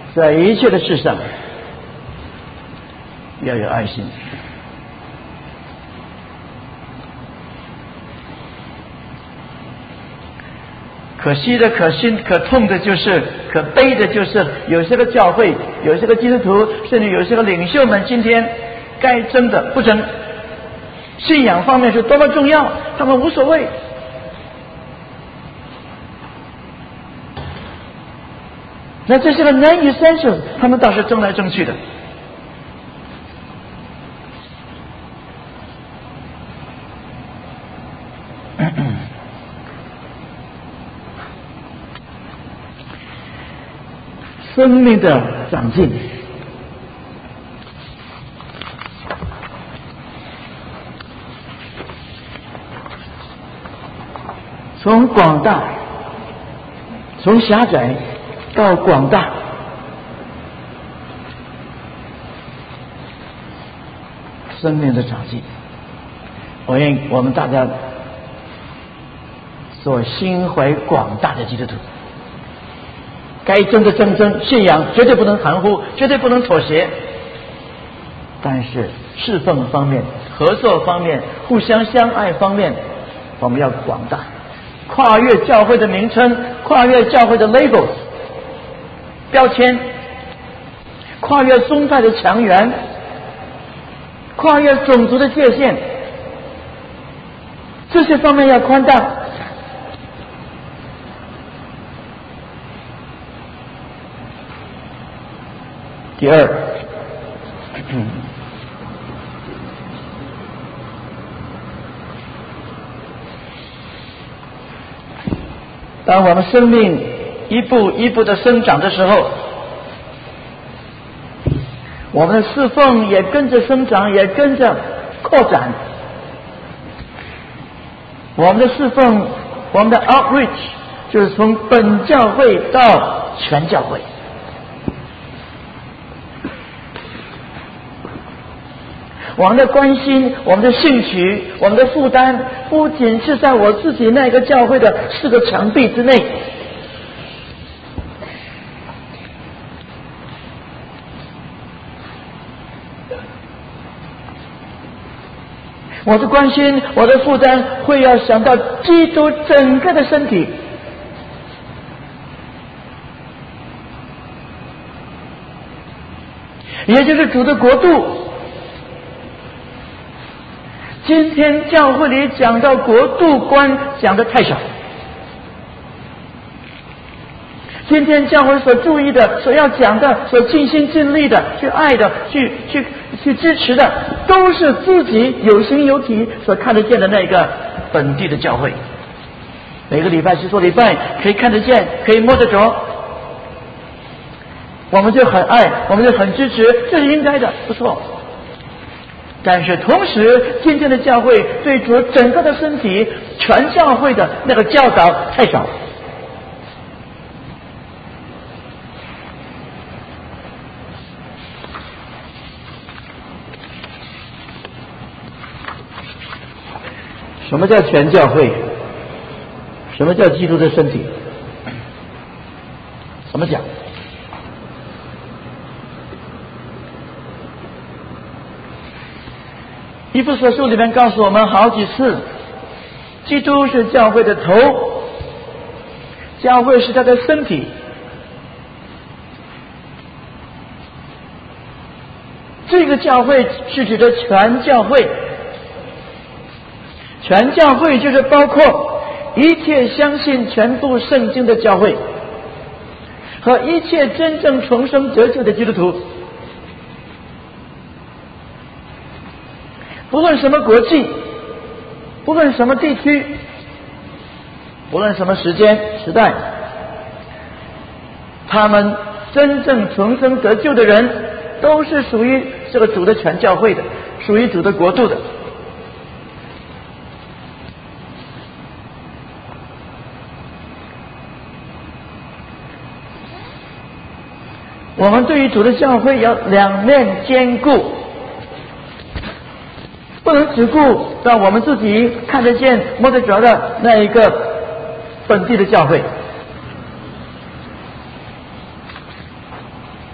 在一切的事上要有爱心。可惜的、可心、可痛的就是，可悲的就是，有些个教会，有些个基督徒，甚至有些个领袖们，今天该争的不争，信仰方面是多么重要，他们无所谓。那这些个难以三舍，他们倒是争来争去的。生命的长进，从广大，从狭窄到广大，生命的长进。我愿我们大家做心怀广大的基督徒。该争的争，信仰绝对不能含糊，绝对不能妥协。但是侍奉方面、合作方面、互相相爱方面，我们要广大，跨越教会的名称，跨越教会的 labels 标签，跨越宗派的墙垣，跨越种族的界限，这些方面要宽大。第二，当我们生命一步一步的生长的时候，我们的侍奉也跟着生长，也跟着扩展。我们的侍奉，我们的 outreach 就是从本教会到全教会。我们的关心，我们的兴趣，我们的负担，不仅是在我自己那个教会的4个墙壁之内，我的关心，我的负担会要想到基督整个的身体。也就是主的国度。今天教会里讲到国度观讲得太少，今天教会所注意的、所要讲的、所尽心尽力的、去爱的、去支持的，都是自己有形有体所看得见的那个本地的教会。每个礼拜去做礼拜，可以看得见，可以摸得着，我们就很爱，我们就很支持，这是应该的，不错。但是同时，今天的教会对主整个的身体、全教会的那个教导太少。什么叫全教会？什么叫基督的身体？怎么讲？以弗所书里面告诉我们好几次，基督是教会的头，教会是他的身体。这个教会是指的全教会，全教会就是包括一切相信全部圣经的教会和一切真正重生得救的基督徒。不论什么国际，不论什么地区，不论什么时间时代，他们真正重生得救的人都是属于这个主的全教会的，属于主的国度的。我们对于主的教会要两面兼顾，不能只顾到我们自己看得见摸得着的那一个本地的教会。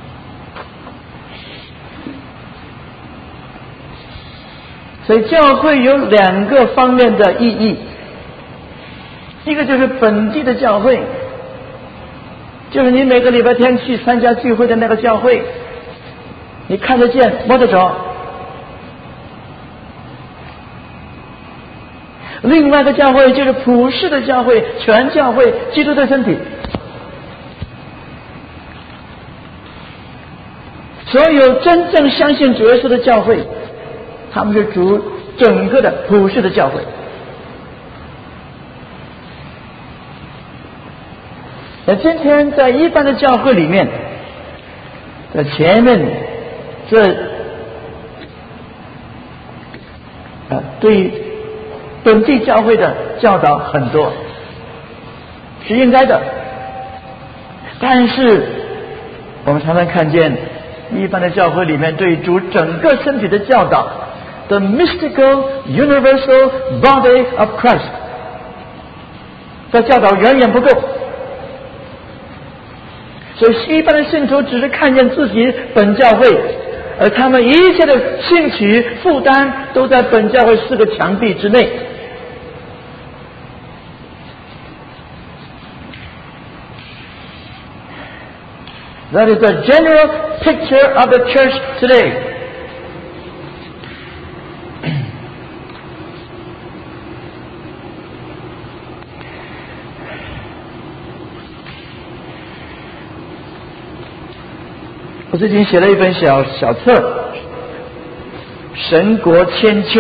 所以教会有2个方面的意义，一个就是本地的教会，就是你每个礼拜天去参加聚会的那个教会，你看得见摸得着。另外一个教会就是普世的教会，全教会，基督的身体。所有真正相信主耶稣的教会，他们是主整个的普世的教会。今天在一般的教会里面，在前面对本地教会的教导很多，是应该的。但是我们常常看见一般的教会里面对主整个身体的教导 The mystical universal body of Christ 这教导远远不够，所以一般的信徒只是看见自己本教会，而他们一切的兴趣负担都在本教会4个墙壁之内。That is the general picture of the church today. 我最近写了一本小册《神国千秋》，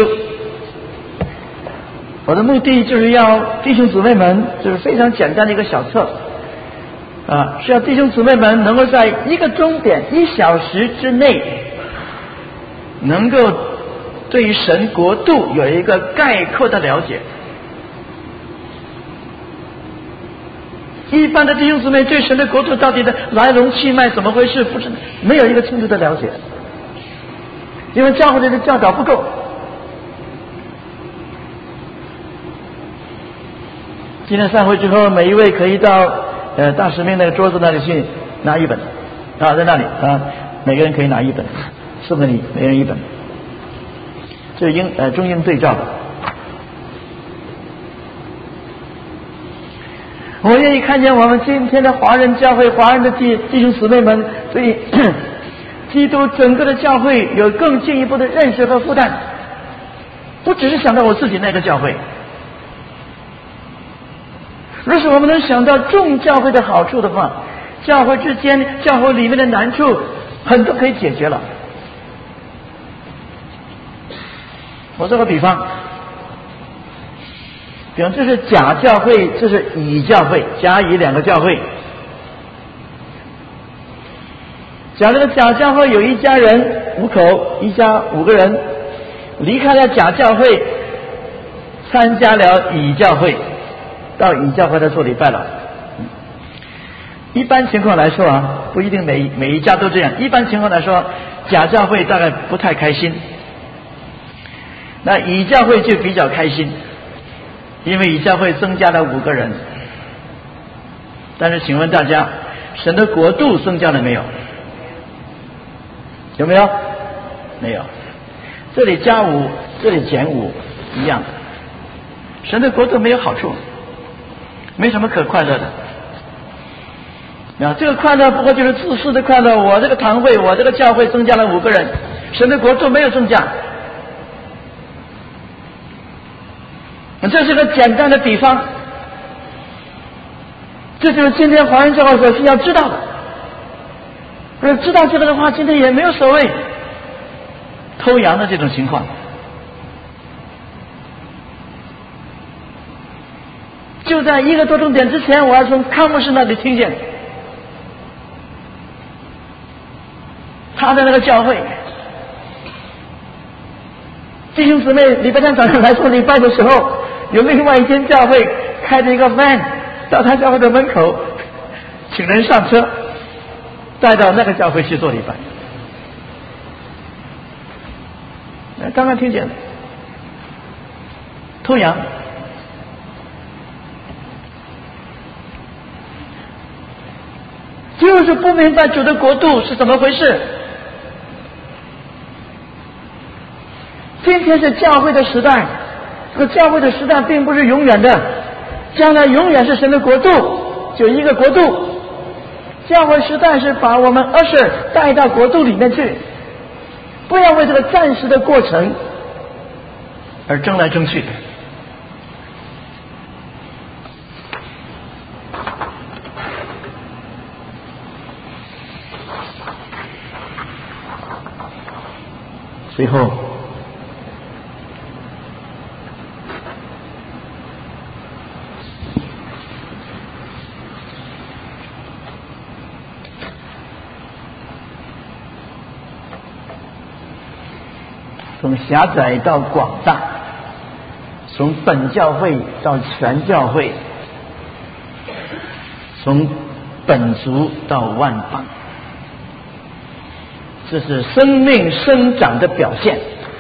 我的目的就是要弟兄姊妹们，就是非常简单的一个小册是要弟兄姊妹们能够在一个钟点1小时之内，能够对于神国度有一个概括的了解。一般的弟兄姊妹对神的国度到底的来龙去脉怎么回事，不是没有一个清楚的了解，因为教会里的教导不够。今天散会之后，每一位可以到大使命那个桌子那里去拿一本在那里每个人可以拿一本，4个你每人1本，这是中英对照的。我愿意看见我们今天的华人教会，华人的弟兄姊妹们对基督整个的教会有更进一步的认识和负担，不只是想到我自己那个教会。若是我们能想到众教会的好处的话，教会之间、教会里面的难处很多可以解决了。我做个比方，这是甲教会，这是乙教会，甲乙2个教会。假如甲教会有一家人5口，一家5个人，离开了甲教会，参加了乙教会，到乙教会来做礼拜了。一般情况来说不一定每一家都这样。一般情况来说，甲教会大概不太开心，那乙教会就比较开心，因为乙教会增加了5个人。但是请问大家，神的国度增加了没有？有没有？没有。这里加5，这里减5，一样。神的国度没有好处，没什么可快乐的。这个快乐不过就是自私的快乐，我这个堂会，我这个教会增加了5个人，神的国度没有增加。这是个简单的比方，这就是今天华人教会所需要知道的。如果知道这个的话，今天也没有所谓偷羊的这种情况。就在1个多钟点之前，我还从康牧师那里听见，他的那个教会弟兄姊妹礼拜天早上来做礼拜的时候，有另外一间教会开着一个 van 到他教会的门口，请人上车带到那个教会去做礼拜。刚刚听见偷羊，就是不明白主的国度是怎么回事。 今天是教会的时代，这个教会的时代并不是永远的，将来永远是神的国度，就一个国度。教会时代是把我们usher带到国度里面去，不要为这个暂时的过程而争来争去。最后，从狭窄到广大，从本教会到全教会，从本族到万邦，这是生命生长的表现。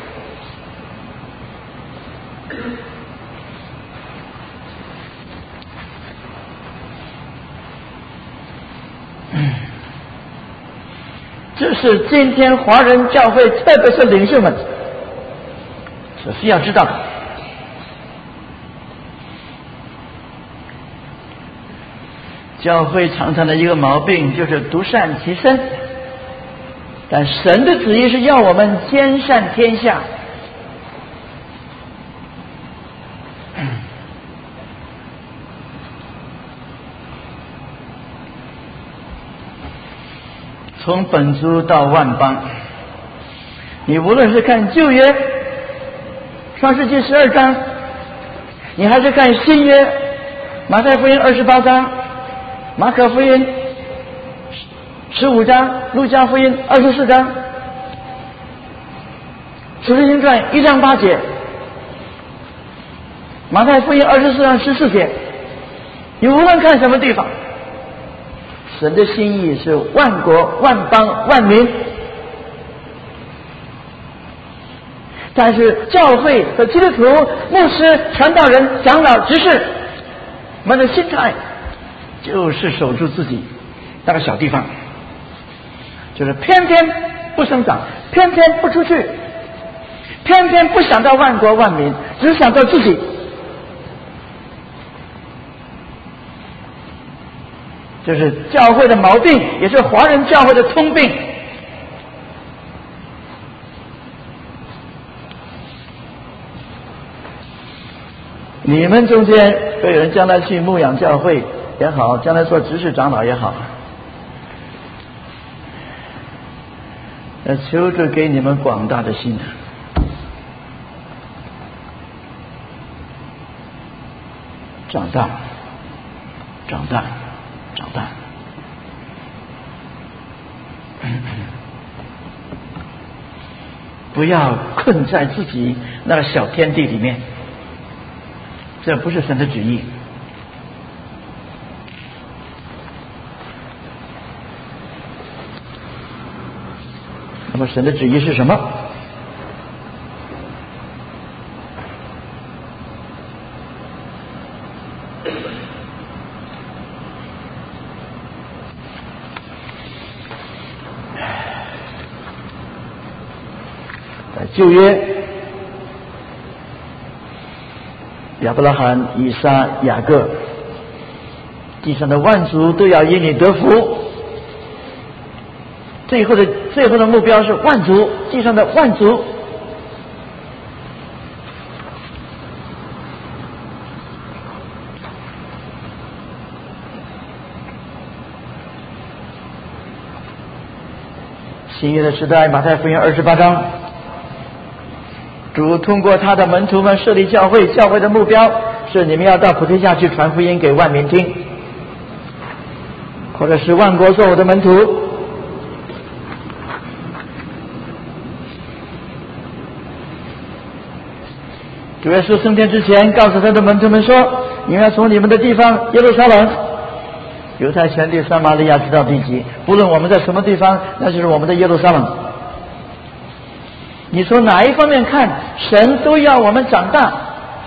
这是今天华人教会，特别是领袖们所需要知道的。教会常常的一个毛病就是独善其身，但神的旨意是要我们兼善天下。从本族到万邦，你无论是看旧约创世纪12章，你还是看新约马太福音28章、马可福音15章、路加福音24章、使徒行传1章8节、马太福音24章14节，你无论看什么地方，神的心意是万国万邦万民。但是教会和基督徒、牧师、传道人、长老、执事们的心态就是守住自己那个小地方，就是偏偏不生长，偏偏不出去，偏偏不想到万国万民，只想到自己。这是教会的毛病，也是华人教会的通病。你们中间会有人将来去牧养教会也好，将来做执事长老也好，求主给你们广大的心，长大，长大，长大。不要困在自己那个小天地里面，这不是神的旨意。那么神的旨意是什么？在旧约，亚伯拉罕、以撒、雅各，地上的万族都要因你得福。最后的目标是万族，地上的万族。新约的时代，马太福音28章，主通过他的门徒们设立教会，教会的目标是你们要到普天下去传福音给万民听，或者是万国做我的门徒。主耶稣升天之前告诉他的门徒们说，你们要从你们的地方耶路撒冷、犹太全地、撒玛利亚直到地极，不论我们在什么地方，那就是我们的耶路撒冷。你从哪一方面看，神都要我们长大，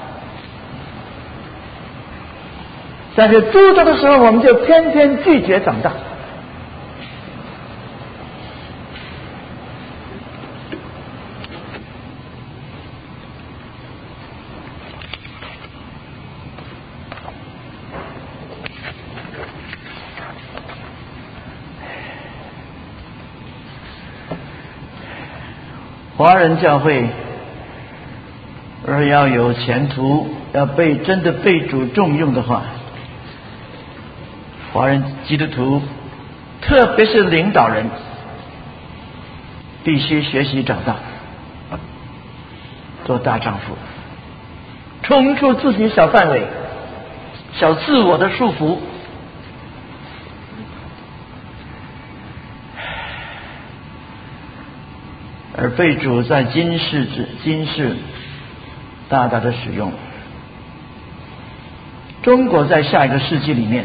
但是诸多的时候我们就偏偏拒绝长大。 华人教会而要有前途，要真的被主重用的话，华人基督徒特别是领导人必须学习长大，做大丈夫，冲出自己小范围、小自我的束缚，而被主在今世大大的使用。中国在下一个世纪里面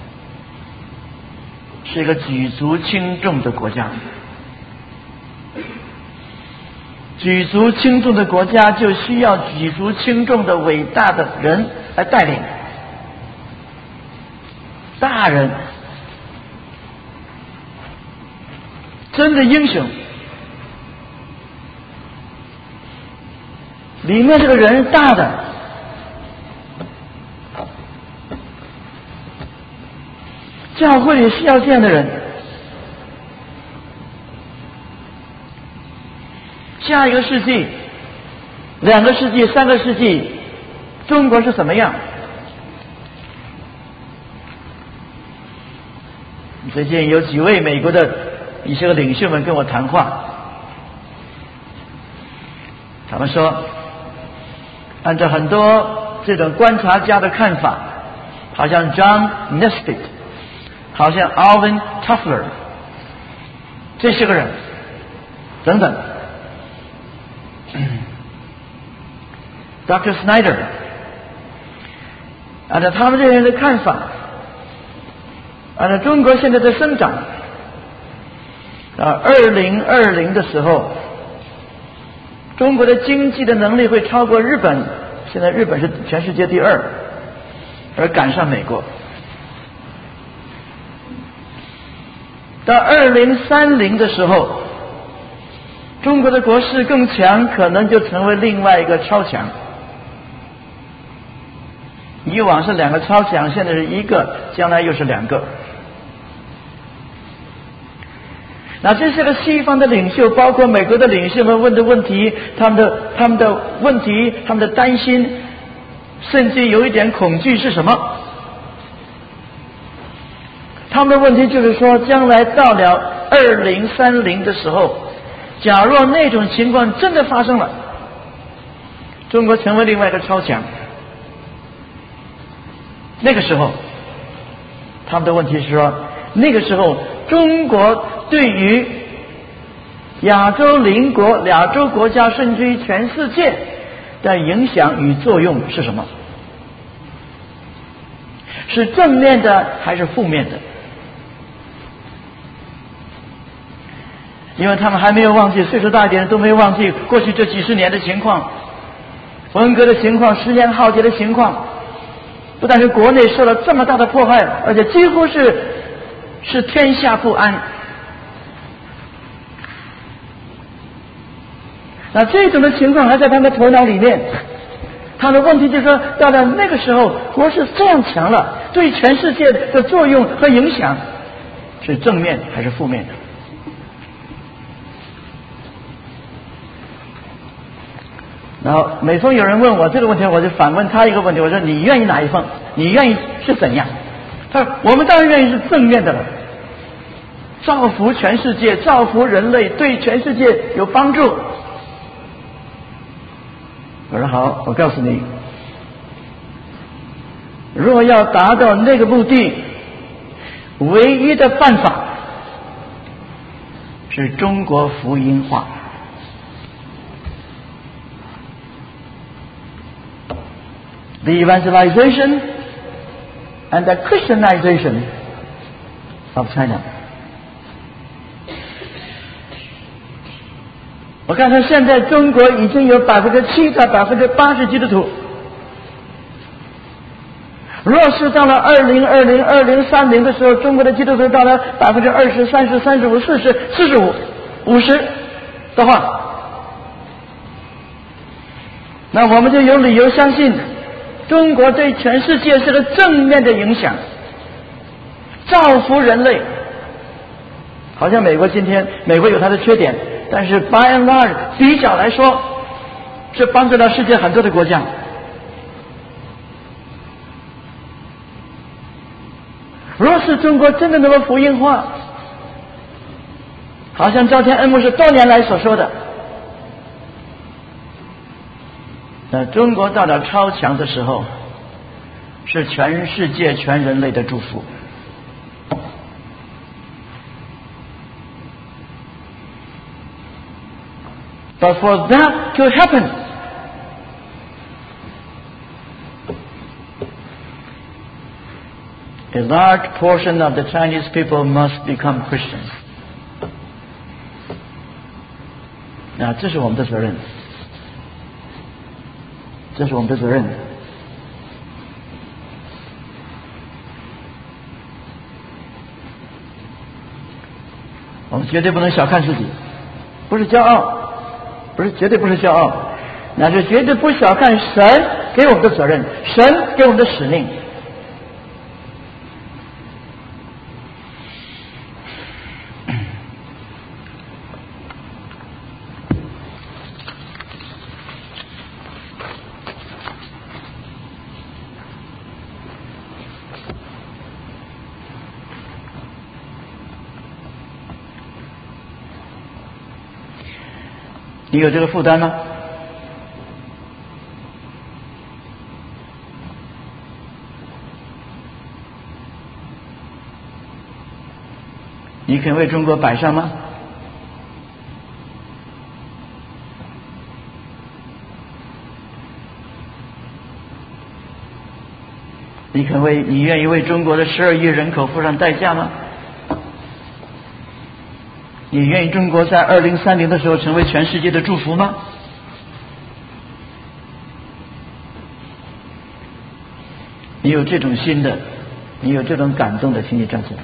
是一个举足轻重的国家，举足轻重的国家就需要举足轻重的伟大的人来带领，大人，真的英雄。里面这个人大的，教会里需要这样的人。下一个世纪、2个世纪、3个世纪，中国是怎么样？最近有几位美国的一些个领袖们跟我谈话，他们说，按照很多这种观察家的看法，好像 John Nesbitt， 好像 Alvin Toffler 这些个人等等，Dr. Snyder， 按照他们这些人的看法，按照中国现在的生长，2020的时候，中国的经济的能力会超过日本，现在日本是全世界第2，而赶上美国。到2030的时候，中国的国势更强，可能就成为另外一个超强。以往是2个超强，现在是1个，将来又是2个。那这些个西方的领袖，包括美国的领袖们问的问题，他们的问题，他们的担心，甚至有一点恐惧是什么？他们的问题就是说，将来到了2030的时候，假若那种情况真的发生了，中国成为另外一个超强，那个时候，他们的问题是说，那个时候中国对于亚洲邻国、亚洲国家，甚至于全世界的影响与作用是什么？是正面的还是负面的？因为他们还没有忘记，岁数大一点都没有忘记过去这几十年的情况，文革的情况，十年浩劫的情况，不但是国内受了这么大的迫害，而且几乎是天下不安。那这种的情况还在他们的头脑里面，他的问题就是说，到了那个时候，国势这样强了，对全世界的作用和影响是正面还是负面的？然后每逢有人问我这个问题，我就反问他一个问题，我说你愿意哪一方？你愿意是怎样？他说我们当然愿意是正面的了，造福全世界，造福人类，对全世界有帮助。我说好，我告诉你，若要达到那个目的，唯一的办法是中国福音化。The evangelization and the Christianization of China。 我看看现在中国已经有7%到80%基督徒，若是到了2030的时候，中国的基督徒到了20%、30%、35%、40%、45%、50%的话，那我们就有理由相信中国对全世界是个正面的影响，造福人类。好像美国今天，美国有它的缺点， 但是 by and large 比较来说，是帮助到世界很多的国家。若是中国真的能够福音化，好像赵天恩牧师多年来所说的，那中国到了超强的时候，是全世界全人类的祝福。But for that to happen, a large portion of the Chinese people must become Christians. 那这是我们的责任，这是我们的责任。我们绝对不能小看自己，不是骄傲，不是绝对不是骄傲，那是绝对不小看神给我们的责任，神给我们的使命。你有这个负担吗？你肯为中国摆上吗？你愿意为中国的12亿人口付上代价吗？你愿意中国在2030的时候成为全世界的祝福吗？你有这种心的，你有这种感动的，请你站起来。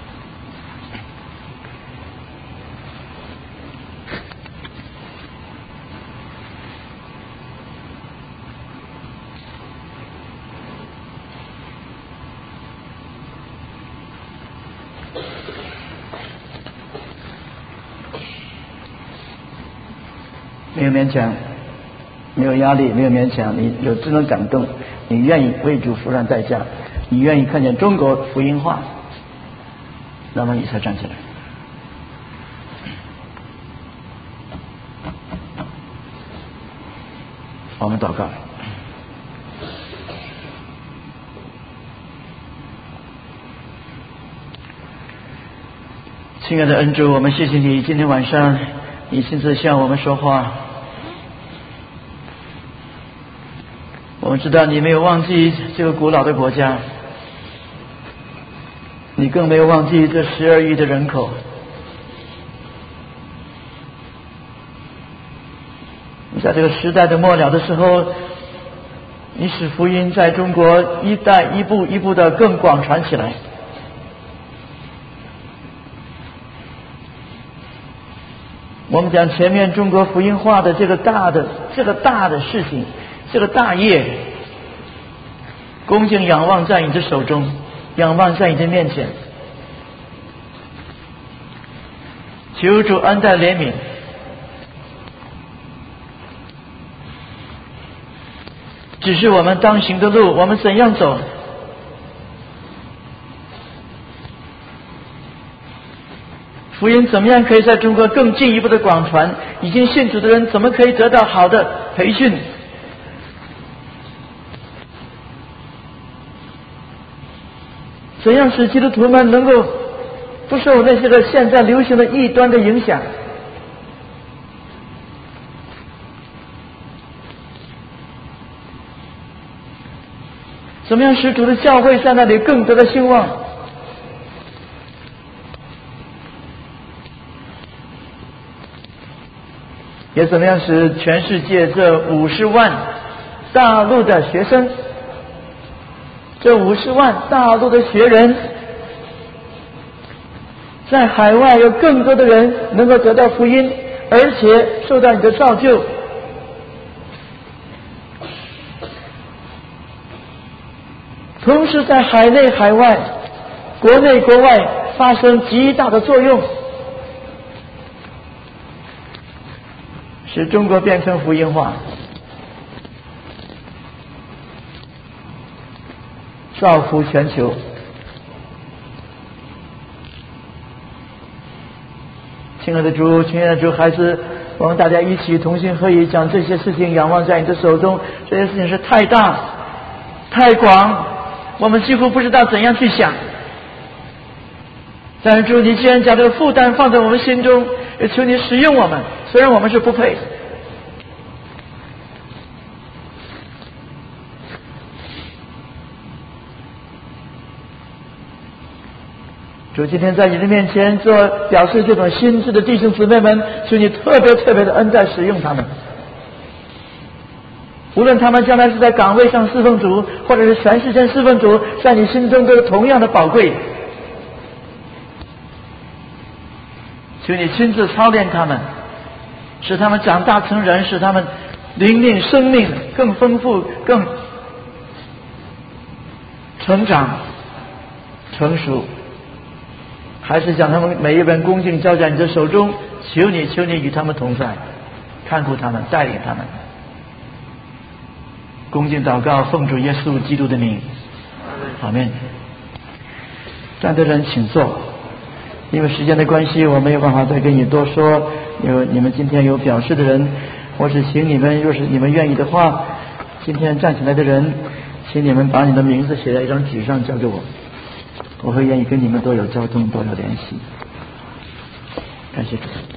没有勉强，没有压力，没有勉强，你有这种感动，你愿意为主付上代价，你愿意看见中国福音化，那么你才站起来。我们祷告。亲爱的恩主，我们谢谢你，今天晚上你亲自向我们说话。我们知道你没有忘记这个古老的国家，你更没有忘记这12亿的人口。你在这个时代的末了的时候，你使福音在中国一步一步的更广传起来。我们讲前面中国福音化的这个大的事情，这个大业，恭敬仰望在你的手中，仰望在你的面前，求主恩待怜悯，只是我们当行的路，我们怎样走？福音怎么样可以在中国更进一步的广传？已经信主的人怎么可以得到好的培训？怎样使基督徒们能够不受那些个现在流行的异端的影响？怎么样使主的教会在那里更多的兴旺？也怎么样使全世界这50万大陆的学生，这50万大陆的学人，在海外有更多的人能够得到福音，而且受到你的造就。同时在海内海外、国内国外发生极大的作用。 使中国变成福音化，造福全球。亲爱的主，亲爱的主，孩子，我们大家一起同心合意，将这些事情仰望在你的手中。这些事情是太大太广，我们几乎不知道怎样去想。但是主，你既然将这个负担放在我们心中，也求你使用我们，虽然我们是不配。主，今天在你的面前做表示这种心智的弟兄姊妹们，求你特别的恩待使用他们，无论他们将来是在岗位上侍奉主，或者是全世界侍奉主，在你心中都是同样的宝贵。求你亲自操练他们，使他们长大成人，使他们灵命生命更丰富，更成长成熟。还是将他们每一本恭敬交在你的手中，求你与他们同在，看顾他们，带领他们。恭敬祷告，奉主耶稣基督的名，阿们。站的人请坐，因为时间的关系，我没有办法再跟你多说。你们今天有表示的人，我是请你们，若是你们愿意的话，今天站起来的人，请你们把你的名字写在一张纸上交给我。我会愿意跟你们多有交通，多有联系。感谢主。